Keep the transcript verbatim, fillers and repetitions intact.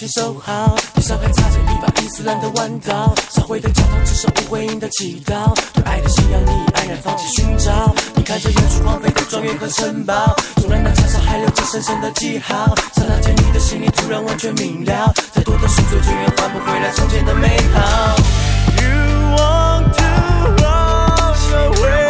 心守好。地上还插着一把伊斯兰的弯刀，烧毁的教堂只剩无回应的祈祷。对爱的信仰你已安然放弃寻找，你看着远处荒废的庄园和城堡，纵然那墙上还留着深深的记号，刹那间你的心里突然完全明了，再多的宿醉永远换不回来从前的美好。 You want to walk away